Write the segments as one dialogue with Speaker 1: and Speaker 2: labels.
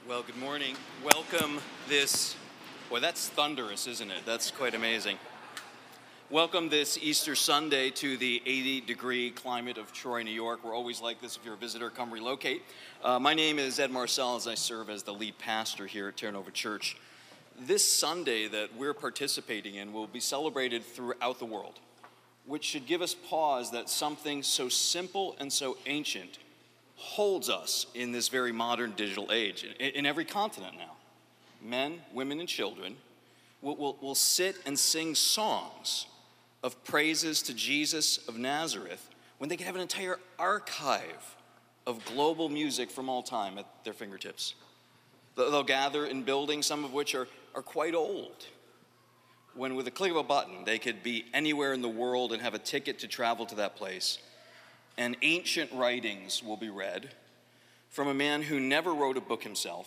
Speaker 1: Well, good morning. Welcome this, boy, that's thunderous, isn't it? That's quite amazing. Welcome this Easter Sunday to the 80-degree climate of Troy, New York. We're always like this. If you're a visitor, come relocate. My name is Ed Marcellus. I serve as the lead pastor here at Terra Nova Church. This Sunday that we're participating in will be celebrated throughout the world, which should give us pause that something so simple and so ancient holds us in this very modern digital age, in every continent now. Men, women, and children will sit and sing songs of praises to Jesus of Nazareth when they can have an entire archive of global music from all time at their fingertips. They'll gather in buildings, some of which are quite old, when with a click of a button they could be anywhere in the world and have a ticket to travel to that place. And ancient writings will be read from a man who never wrote a book himself,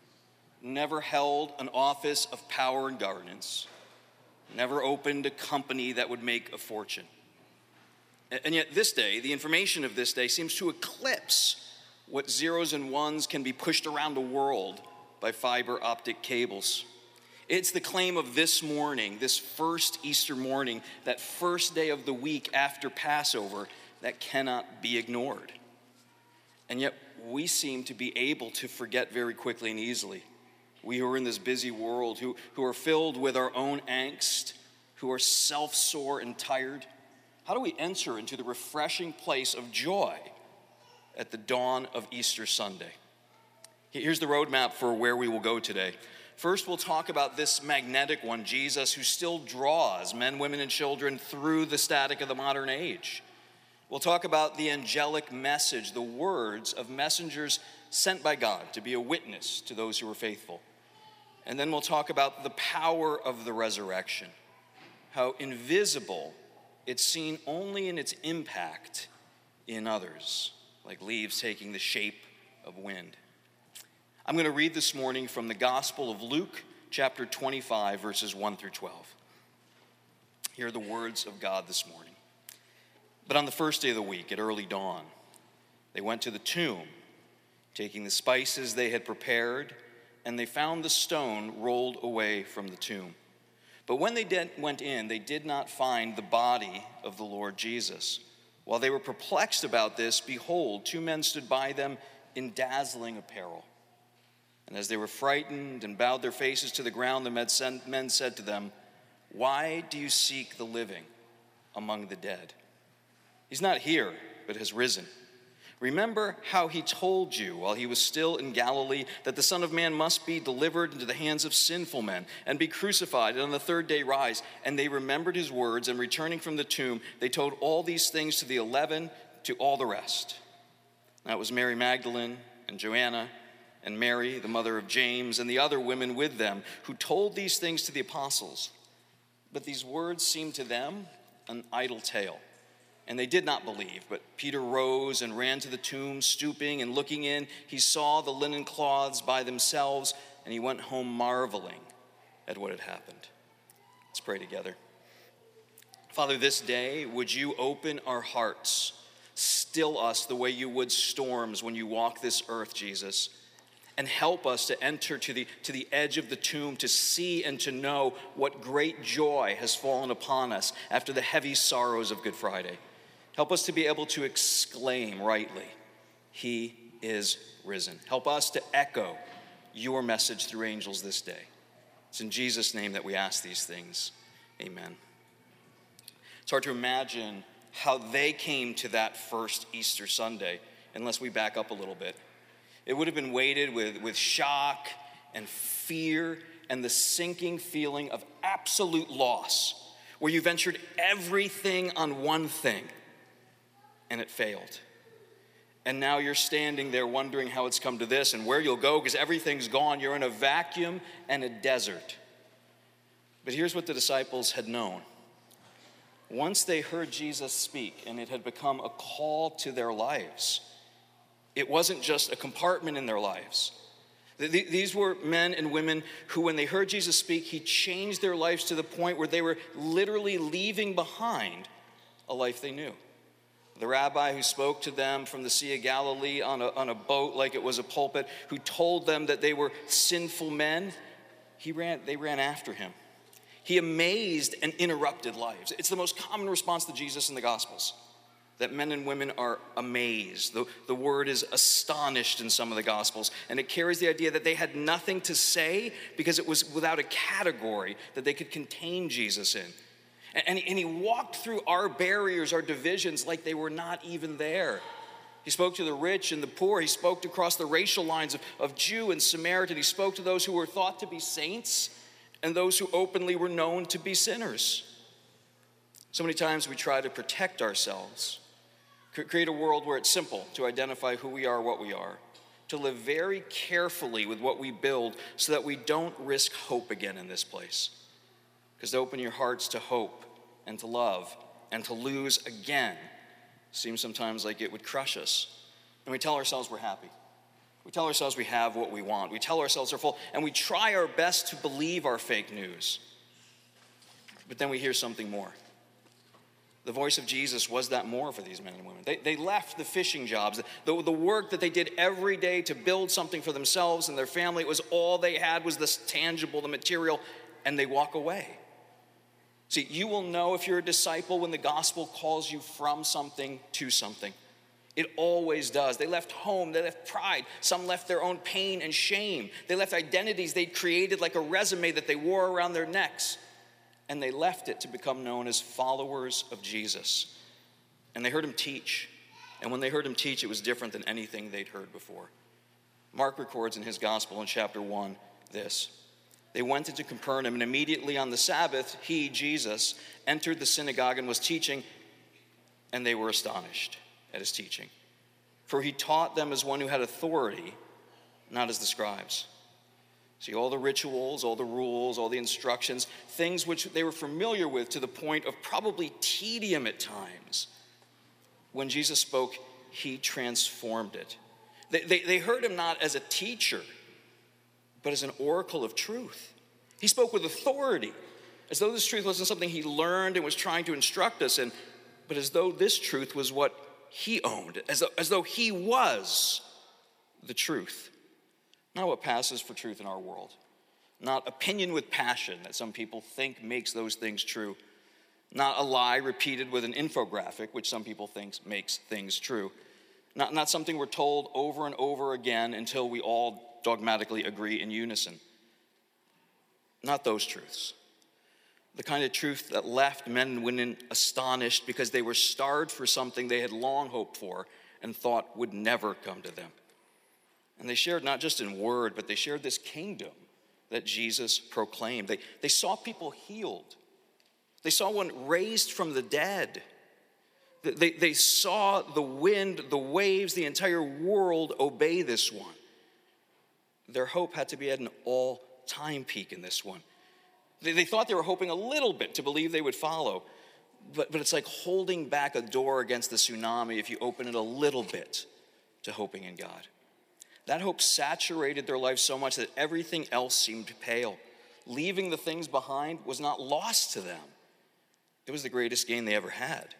Speaker 1: never held an office of power and governance, never opened a company that would make a fortune. And yet this day, the information of this day seems to eclipse what zeros and ones can be pushed around the world by fiber optic cables. It's the claim of this morning, this first Easter morning, that first day of the week after Passover, that cannot be ignored. And yet we seem to be able to forget very quickly and easily. We who are in this busy world, who are filled with our own angst, who are self-sore and tired, how do we enter into the refreshing place of joy at the dawn of Easter Sunday? Here's the roadmap for where we will go today. First, we'll talk about this magnetic one, Jesus, who still draws men, women, and children through the static of the modern age. We'll talk about the angelic message, the words of messengers sent by God to be a witness to those who are faithful. And then we'll talk about the power of the resurrection, how invisible it's seen only in its impact in others, like leaves taking the shape of wind. I'm going to read this morning from the Gospel of Luke, chapter 25, verses 1 through 12. Here are the words of God this morning. But on the first day of the week, at early dawn, they went to the tomb, taking the spices they had prepared, and they found the stone rolled away from the tomb. But when they went in, they did not find the body of the Lord Jesus. While they were perplexed about this, behold, two men stood by them in dazzling apparel. And as they were frightened and bowed their faces to the ground, the men said to them, "Why do you seek the living among the dead? He's not here, but has risen. Remember how he told you while he was still in Galilee that the Son of Man must be delivered into the hands of sinful men and be crucified and on the third day rise." And they remembered his words, and returning from the tomb, they told all these things to the 11, to all the rest. That was Mary Magdalene and Joanna and Mary, the mother of James, and the other women with them, who told these things to the apostles. But these words seemed to them an idle tale, and they did not believe. But Peter rose and ran to the tomb, stooping and looking in. He saw the linen cloths by themselves, and he went home marveling at what had happened. Let's pray together. Father, this day, would you open our hearts, still us the way you would storms when you walk this earth, Jesus, and help us to enter to the edge of the tomb, to see and to know what great joy has fallen upon us after the heavy sorrows of Good Friday. Help us to be able to exclaim rightly, "He is risen." Help us to echo your message through angels this day. It's in Jesus' name that we ask these things. Amen. It's hard to imagine how they came to that first Easter Sunday unless we back up a little bit. It would have been weighted with shock and fear and the sinking feeling of absolute loss, where you ventured everything on one thing and it failed. And now you're standing there wondering how it's come to this and where you'll go because everything's gone. You're in a vacuum and a desert. But here's what the disciples had known. Once they heard Jesus speak and it had become a call to their lives, it wasn't just a compartment in their lives. These were men and women who, when they heard Jesus speak, he changed their lives to the point where they were literally leaving behind a life they knew. The rabbi who spoke to them from the Sea of Galilee on a boat like it was a pulpit, who told them that they were sinful men, they ran after him. He amazed and interrupted lives. It's the most common response to Jesus in the Gospels, that men and women are amazed. The word is astonished in some of the Gospels, and it carries the idea that they had nothing to say because it was without a category that they could contain Jesus in. And he walked through our barriers, our divisions, like they were not even there. He spoke to the rich and the poor. He spoke across the racial lines of Jew and Samaritan. He spoke to those who were thought to be saints and those who openly were known to be sinners. So many times we try to protect ourselves, create a world where it's simple to identify who we are, what we are, to live very carefully with what we build so that we don't risk hope again in this place. Because to open your hearts to hope and to love and to lose again seems sometimes like it would crush us. And we tell ourselves we're happy. We tell ourselves we have what we want. We tell ourselves we're full. And we try our best to believe our fake news. But then we hear something more. The voice of Jesus was that more for these men and women. They left the fishing jobs, the work that they did every day to build something for themselves and their family. It was all they had was this tangible, the material, and they walk away. See, you will know if you're a disciple when the gospel calls you from something to something. It always does. They left home, they left pride. Some left their own pain and shame. They left identities they'd created like a resume that they wore around their necks. And they left it to become known as followers of Jesus. And they heard him teach. And when they heard him teach, it was different than anything they'd heard before. Mark records in his gospel in chapter 1 this. They went into Capernaum, and immediately on the Sabbath, he, Jesus, entered the synagogue and was teaching, and they were astonished at his teaching. For he taught them as one who had authority, not as the scribes. See, all the rituals, all the rules, all the instructions, things which they were familiar with to the point of probably tedium at times. When Jesus spoke, he transformed it. They heard him not as a teacher, but as an oracle of truth. He spoke with authority, as though this truth wasn't something he learned and was trying to instruct us in, but as though this truth was what he owned, as though he was the truth. Not what passes for truth in our world. Not opinion with passion that some people think makes those things true. Not a lie repeated with an infographic, which some people think makes things true. Not something we're told over and over again until we all dogmatically agree in unison. Not those truths. The kind of truth that left men and women astonished because they were starved for something they had long hoped for and thought would never come to them. And they shared not just in word, but they shared this kingdom that Jesus proclaimed. They saw people healed. They saw one raised from the dead. They saw the wind, the waves, the entire world obey this one. Their hope had to be at an all-time peak in this one. They thought they were hoping a little bit to believe they would follow. But it's like holding back a door against the tsunami if you open it a little bit to hoping in God. That hope saturated their lives so much that everything else seemed pale. Leaving the things behind was not lost to them. It was the greatest gain they ever had.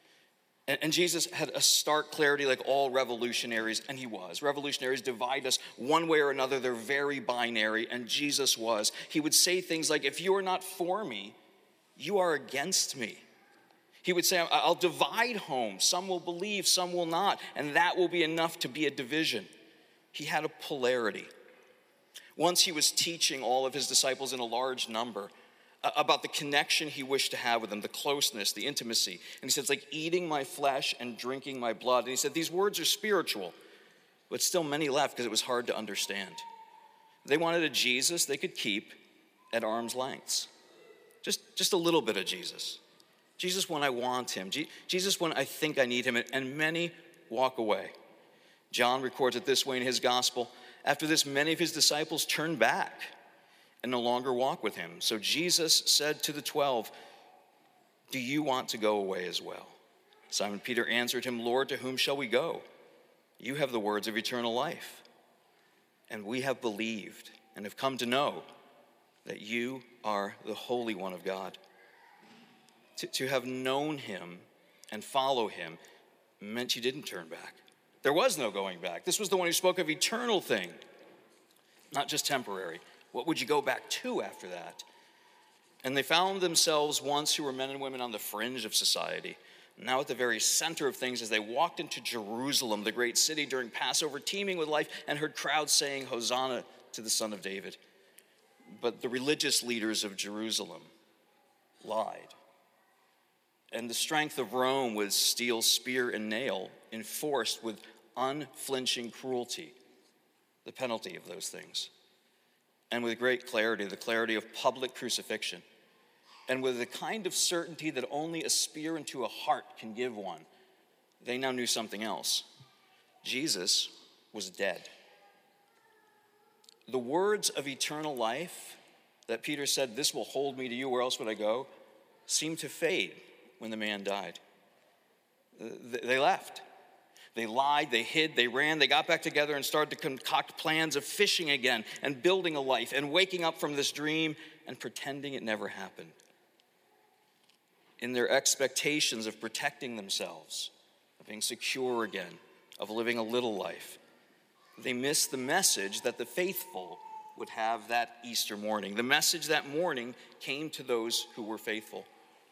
Speaker 1: And Jesus had a stark clarity like all revolutionaries, and he was. Revolutionaries divide us one way or another. They're very binary, and Jesus was. He would say things like, if you're not for me, you are against me. He would say, I'll divide homes. Some will believe, some will not, and that will be enough to be a division. He had a polarity. Once he was teaching all of his disciples in a large number about the connection he wished to have with them, the closeness, the intimacy. And he said, it's like eating my flesh and drinking my blood. And he said, these words are spiritual, but still many left because it was hard to understand. They wanted a Jesus they could keep at arm's lengths. Just a little bit of Jesus. Jesus when I want him. Jesus when I think I need him. And many walk away. John records it this way in his gospel. After this, many of his disciples turned back and no longer walk with him. So Jesus said to the 12, do you want to go away as well? Simon Peter answered him, Lord, to whom shall we go? You have the words of eternal life. And we have believed and have come to know that you are the Holy One of God. To have known him and follow him meant you didn't turn back. There was no going back. This was the one who spoke of eternal thing, not just temporary. What would you go back to after that? And they found themselves once who were men and women on the fringe of society, now at the very center of things as they walked into Jerusalem, the great city during Passover, teeming with life, and heard crowds saying, "Hosanna to the Son of David." But the religious leaders of Jerusalem lied. And the strength of Rome was steel, spear, and nail, enforced with unflinching cruelty, the penalty of those things. And with great clarity, the clarity of public crucifixion, and with the kind of certainty that only a spear into a heart can give one, they now knew something else. Jesus was dead. The words of eternal life that Peter said, "This will hold me to you, where else would I go?" seemed to fade when the man died. They left. They lied, they hid, they ran, they got back together and started to concoct plans of fishing again and building a life and waking up from this dream and pretending it never happened. In their expectations of protecting themselves, of being secure again, of living a little life, they missed the message that the faithful would have that Easter morning. The message that morning came to those who were faithful.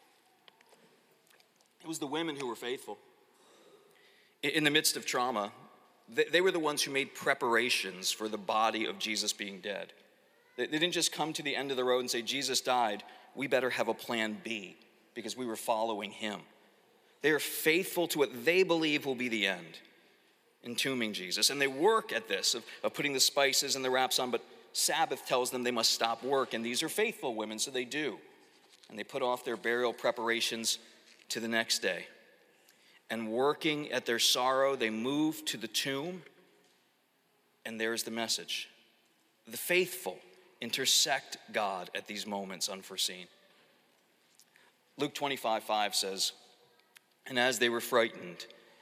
Speaker 1: It was the women who were faithful. In the midst of trauma, they were the ones who made preparations for the body of Jesus being dead. They didn't just come to the end of the road and say, "Jesus died, we better have a plan B," because we were following him. They are faithful to what they believe will be the end, entombing Jesus. And they work at this, of putting the spices and the wraps on, but Sabbath tells them they must stop work, and these are faithful women, so they do. And they put off their burial preparations to the next day. And working at their sorrow, they move to the tomb, and there's the message. The faithful intersect God at these moments unforeseen. Luke 25:5 says, "And as they were frightened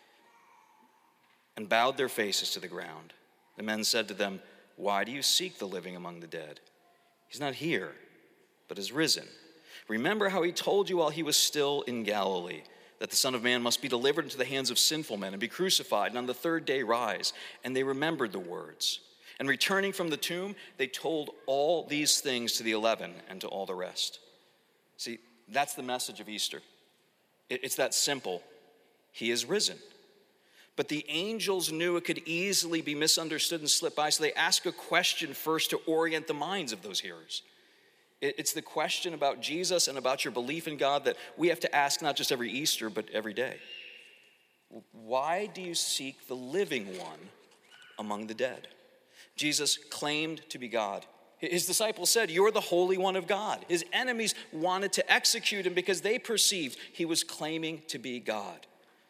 Speaker 1: and bowed their faces to the ground, the men said to them, 'Why do you seek the living among the dead? He's not here, but is risen. Remember how he told you while he was still in Galilee, that the Son of Man must be delivered into the hands of sinful men and be crucified, and on the third day rise.' And they remembered the words. And returning from the tomb, they told all these things to the 11 and to all the rest." See, that's the message of Easter. It's that simple. He is risen. But the angels knew it could easily be misunderstood and slip by, so they ask a question first to orient the minds of those hearers. It's the question about Jesus and about your belief in God that we have to ask not just every Easter, but every day. Why do you seek the living one among the dead? Jesus claimed to be God. His disciples said, "You're the Holy One of God." His enemies wanted to execute him because they perceived he was claiming to be God.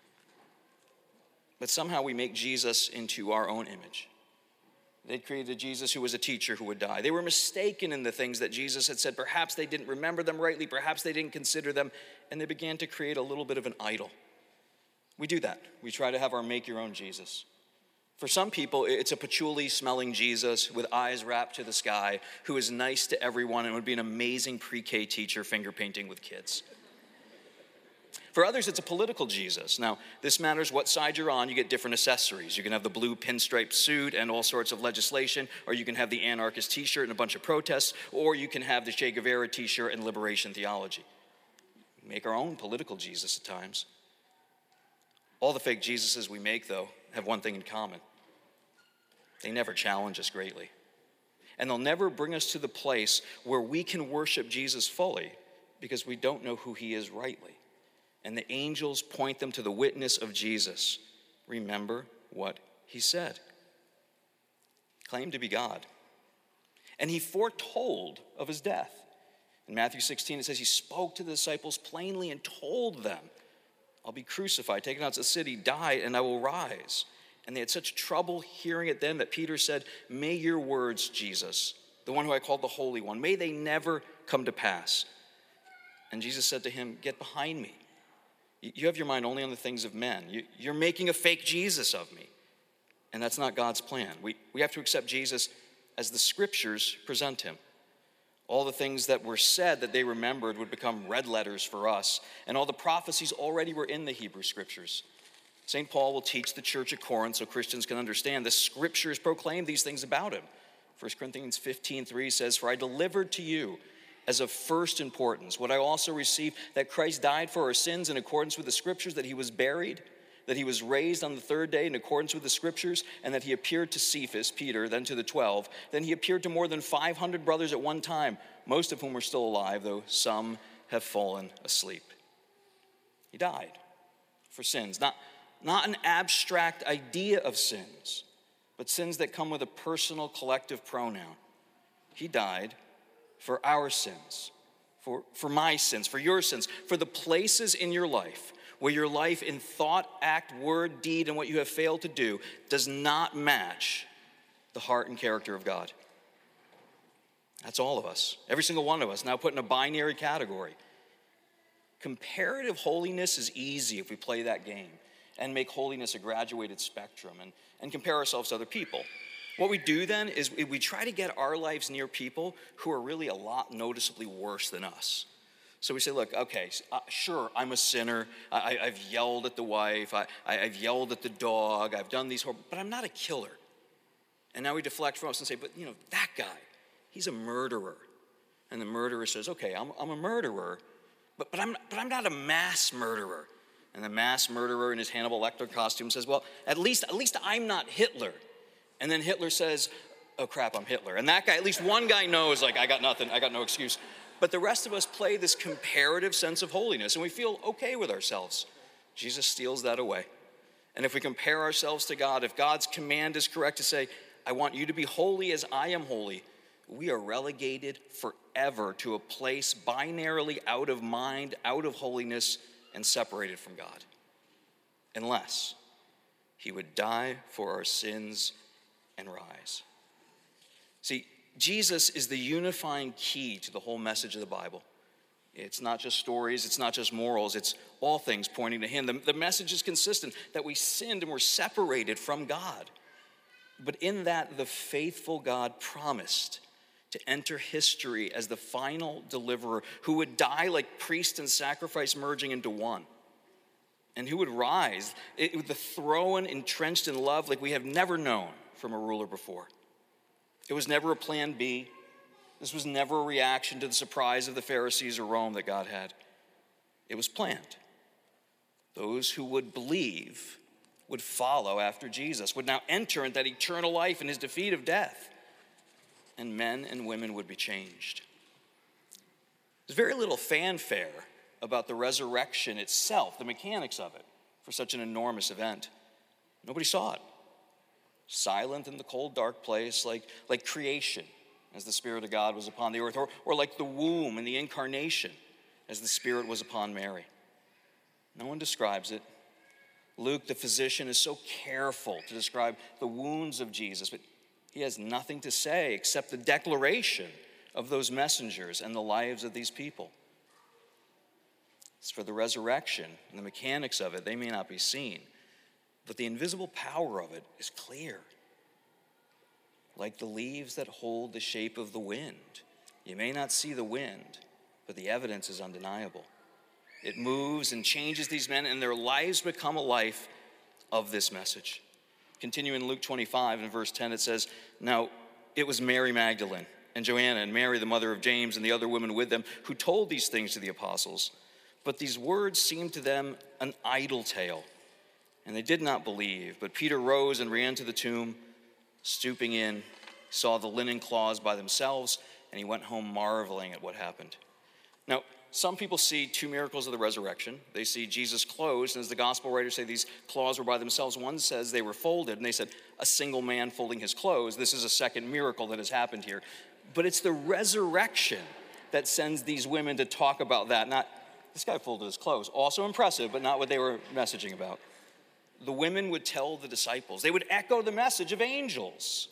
Speaker 1: But somehow we make Jesus into our own image. They'd created a Jesus who was a teacher who would die. They were mistaken in the things that Jesus had said. Perhaps they didn't remember them rightly. Perhaps they didn't consider them. And they began to create a little bit of an idol. We do that. We try to have our make-your-own Jesus. For some people, it's a patchouli-smelling Jesus with eyes wrapped to the sky who is nice to everyone and would be an amazing pre-K teacher finger painting with kids. For others, it's a political Jesus. Now, this matters what side you're on. You get different accessories. You can have the blue pinstripe suit and all sorts of legislation, or you can have the anarchist t-shirt and a bunch of protests, or you can have the Che Guevara t-shirt and liberation theology. We make our own political Jesus at times. All the fake Jesuses we make, though, have one thing in common. They never challenge us greatly. And they'll never bring us to the place where we can worship Jesus fully because we don't know who he is rightly. And the angels point them to the witness of Jesus. Remember what he said. Claimed to be God. And he foretold of his death. In Matthew 16, it says he spoke to the disciples plainly and told them, "I'll be crucified, taken out to the city, die, and I will rise." And they had such trouble hearing it then that Peter said, "May your words, Jesus, the one who I called the Holy One, may they never come to pass." And Jesus said to him, "Get behind me. You have your mind only on the things of men. You're making a fake Jesus of me." And that's not God's plan. We have to accept Jesus as the scriptures present him. All the things that were said that they remembered would become red letters for us. And all the prophecies already were in the Hebrew scriptures. St. Paul will teach the church at Corinth so Christians can understand the scriptures proclaim these things about him. 1 Corinthians 15:3 says, "For I delivered to you as of first importance what I also received, that Christ died for our sins in accordance with the scriptures, that he was buried, that he was raised on the third day in accordance with the scriptures, and that he appeared to Cephas," Peter, then to the 12. "Then he appeared to more than 500 brothers at one time, most of whom are still alive, though some have fallen asleep." He died for sins, not an abstract idea of sins, but sins that come with a personal collective pronoun. He died for our sins, for my sins, for your sins, for the places in your life where your life in thought, act, word, deed, and what you have failed to do does not match the heart and character of God. That's all of us, every single one of us, now put in a binary category. Comparative holiness is easy if we play that game and make holiness a graduated spectrum and compare ourselves to other people. What we do then is we try to get our lives near people who are really a lot noticeably worse than us. So we say, look, okay, sure, I'm a sinner. I've yelled at the wife. I've yelled at the dog. I've done these horrible, but I'm not a killer. And now we deflect from us and say, but that guy, he's a murderer. And the murderer says, okay, I'm a murderer, but I'm not a mass murderer. And the mass murderer in his Hannibal Lecter costume says, well, at least I'm not Hitler. And then Hitler says, oh crap, I'm Hitler. And that guy, at least one guy knows, like, I got nothing, I got no excuse. But the rest of us play this comparative sense of holiness, and we feel okay with ourselves. Jesus steals that away. And if we compare ourselves to God, if God's command is correct to say, I want you to be holy as I am holy, we are relegated forever to a place binarily out of mind, out of holiness, and separated from God. Unless he would die for our sins and rise. See, Jesus is the unifying key to the whole message of the Bible. It's not just stories, it's not just morals, it's all things pointing to him. The message is consistent, that we sinned and were separated from God. But in that, the faithful God promised to enter history as the final deliverer who would die like priest and sacrifice merging into one. And who would rise with the throne entrenched in love like we have never known from a ruler before. It was never a plan B. This was never a reaction to the surprise of the Pharisees or Rome that God had. It was planned. Those who would believe would follow after Jesus, would now enter into that eternal life in his defeat of death. And men and women would be changed. There's very little fanfare about the resurrection itself, the mechanics of it, for such an enormous event. Nobody saw it. Silent in the cold, dark place, like creation, as the Spirit of God was upon the earth, or like the womb and the incarnation, as the Spirit was upon Mary. No one describes it. Luke, the physician, is so careful to describe the wounds of Jesus, but he has nothing to say except the declaration of those messengers and the lives of these people. As for the resurrection and the mechanics of it, they may not be seen, but the invisible power of it is clear. Like the leaves that hold the shape of the wind. You may not see the wind, but the evidence is undeniable. It moves and changes these men, and their lives become a life of this message. Continuing in Luke 25, in verse 10, it says, "Now it was Mary Magdalene and Joanna and Mary, the mother of James, and the other women with them, who told these things to the apostles. But these words seemed to them an idle tale, and they did not believe. But Peter rose and ran to the tomb. Stooping in, saw the linen cloths by themselves, and he went home marveling at what happened." Now, some people see two miracles of the resurrection. They see Jesus' clothes, and as the gospel writers say, these cloths were by themselves. One says they were folded, and they said, a single man folding his clothes. This is a second miracle that has happened here. But it's the resurrection that sends these women to talk about that, not, this guy folded his clothes. Also impressive, but not what they were messaging about. The women would tell the disciples. They would echo the message of angels.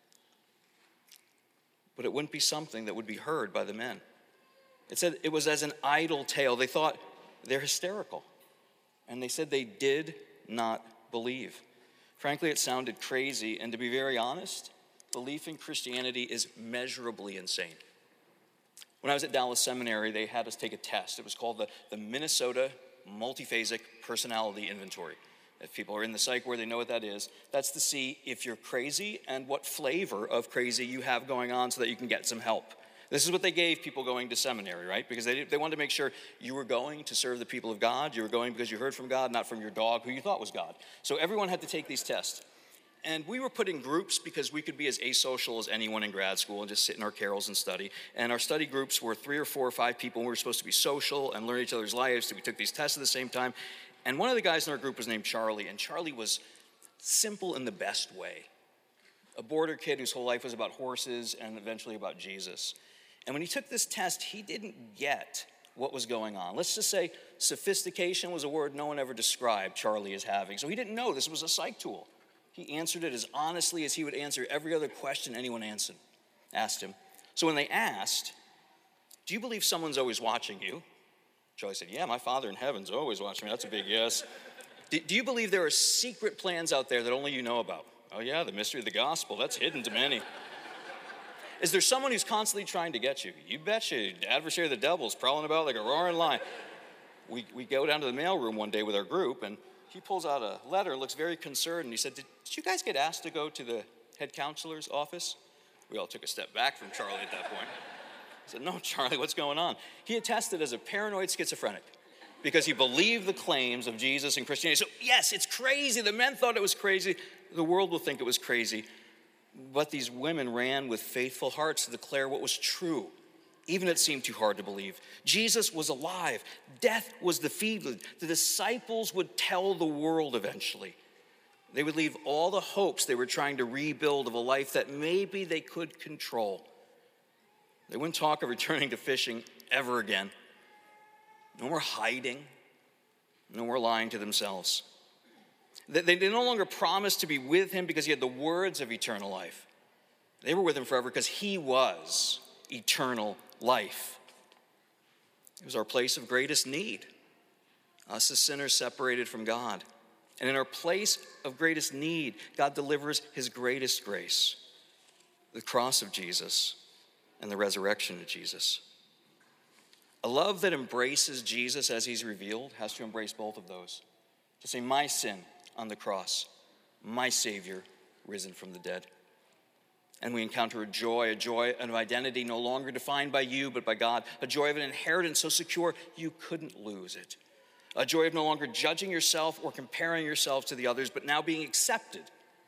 Speaker 1: But it wouldn't be something that would be heard by the men. It said it was as an idle tale. They thought they're hysterical. And they said they did not believe. Frankly, it sounded crazy. And to be very honest, belief in Christianity is measurably insane. When I was at Dallas Seminary, they had us take a test. It was called the Minnesota Multiphasic Personality Inventory. If people are in the psych ward, they know what that is. That's to see if you're crazy and what flavor of crazy you have going on so that you can get some help. This is what they gave people going to seminary, right? Because they wanted to make sure you were going to serve the people of God. You were going because you heard from God, not from your dog who you thought was God. So everyone had to take these tests. And we were put in groups because we could be as asocial as anyone in grad school and just sit in our carrels and study. And our study groups were 3 or 4 or 5 people, and we were supposed to be social and learn each other's lives. So we took these tests at the same time. And one of the guys in our group was named Charlie, and Charlie was simple in the best way. A border kid whose whole life was about horses and eventually about Jesus. And when he took this test, he didn't get what was going on. Let's just say sophistication was a word no one ever described Charlie as having. So he didn't know this was a psych tool. He answered it as honestly as he would answer every other question anyone asked him. So when they asked, "Do you believe someone's always watching you?" Charlie said, "Yeah, my Father in heaven's always watching me." That's a big yes. Do you believe there are secret plans out there that only you know about?" "Oh yeah, the mystery of the gospel, that's hidden to many." "Is there someone who's constantly trying to get you?" "You betcha, adversary of the devil's prowling about like a roaring lion." We go down to the mailroom one day with our group, and he pulls out a letter and looks very concerned, and he said, did you guys get asked to go to the head counselor's office?" We all took a step back from Charlie at that point. I said, "No, Charlie, what's going on?" He attested as a paranoid schizophrenic because he believed the claims of Jesus and Christianity. So yes, it's crazy. The men thought it was crazy. The world will think it was crazy. But these women ran with faithful hearts to declare what was true, even if it seemed too hard to believe. Jesus was alive. Death was defeated. The disciples would tell the world eventually. They would leave all the hopes they were trying to rebuild of a life that maybe they could control. They wouldn't talk of returning to fishing ever again. No more hiding. No more lying to themselves. They no longer promised to be with him because he had the words of eternal life. They were with him forever because he was eternal life. It was our place of greatest need. Us as sinners separated from God. And in our place of greatest need, God delivers his greatest grace. The cross of Jesus and the resurrection of Jesus. A love that embraces Jesus as he's revealed has to embrace both of those. To say, my sin on the cross, my Savior risen from the dead. And we encounter a joy of identity no longer defined by you, but by God. A joy of an inheritance so secure you couldn't lose it. A joy of no longer judging yourself or comparing yourself to the others, but now being accepted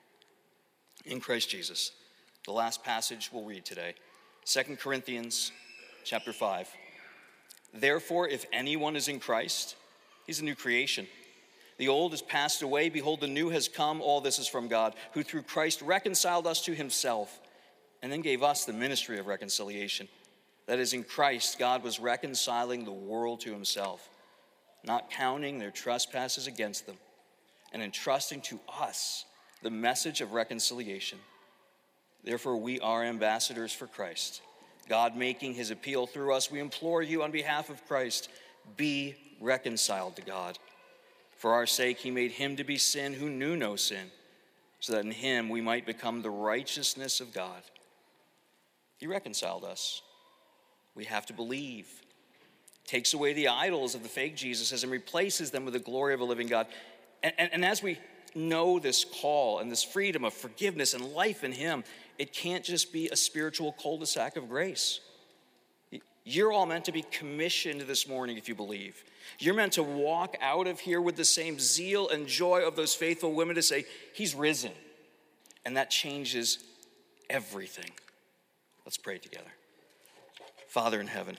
Speaker 1: in Christ Jesus. The last passage we'll read today, 2 Corinthians chapter 5. Therefore, if anyone is in Christ, he's a new creation. The old has passed away. Behold, the new has come. All this is from God, who through Christ reconciled us to himself and then gave us the ministry of reconciliation. That is, in Christ, God was reconciling the world to himself, not counting their trespasses against them, and entrusting to us the message of reconciliation. Therefore, we are ambassadors for Christ, God making his appeal through us. We implore you on behalf of Christ, be reconciled to God. For our sake, he made him to be sin who knew no sin, so that in him we might become the righteousness of God. He reconciled us. We have to believe. Takes away the idols of the fake Jesuses and replaces them with the glory of a living God. And as we know this call and this freedom of forgiveness and life in him, it can't just be a spiritual cul-de-sac of grace. You're all meant to be commissioned this morning if you believe. You're meant to walk out of here with the same zeal and joy of those faithful women to say, he's risen. And that changes everything. Let's pray together. Father in heaven,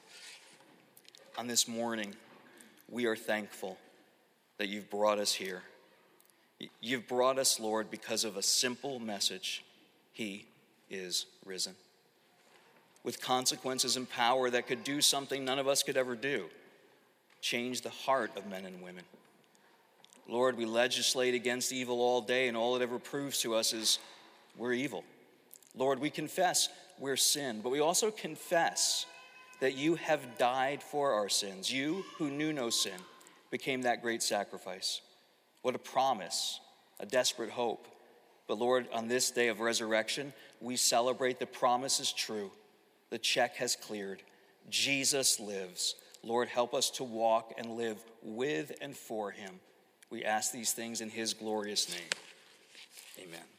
Speaker 1: on this morning, we are thankful that you've brought us here. You've brought us, Lord, because of a simple message. He is risen. With consequences and power that could do something none of us could ever do. Change the heart of men and women. Lord, we legislate against evil all day, and all it ever proves to us is we're evil. Lord, we confess we're sin, but we also confess that you have died for our sins. You, who knew no sin, became that great sacrifice. What a promise, a desperate hope. But Lord, on this day of resurrection, we celebrate the promise is true. The check has cleared. Jesus lives. Lord, help us to walk and live with and for him. We ask these things in his glorious name. Amen.